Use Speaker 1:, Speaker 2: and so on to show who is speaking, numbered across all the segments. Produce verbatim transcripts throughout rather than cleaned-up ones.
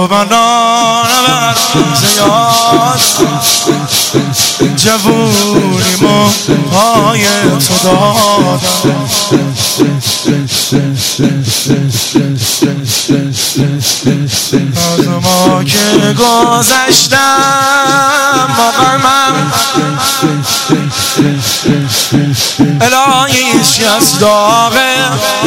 Speaker 1: قربانان بر زیاد جوونیمو پای تو دادم از ما که گذشتم مقامم الهیش از داغه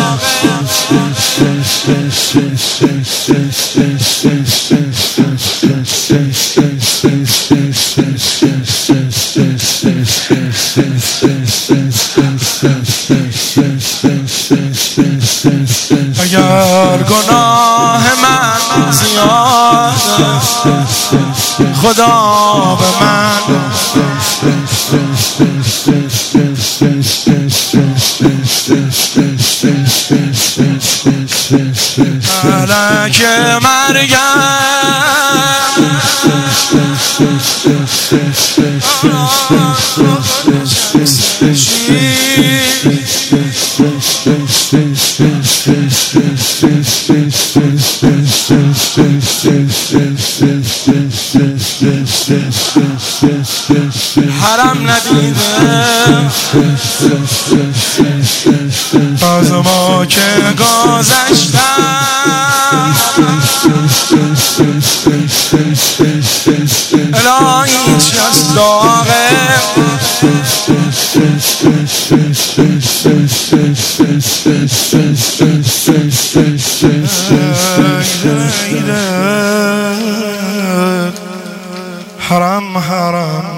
Speaker 1: اگر گناه من زیاده خدا به من ملک مرگم حرم ندیده از ما که گذشتم الهیش از داغه حرم حرم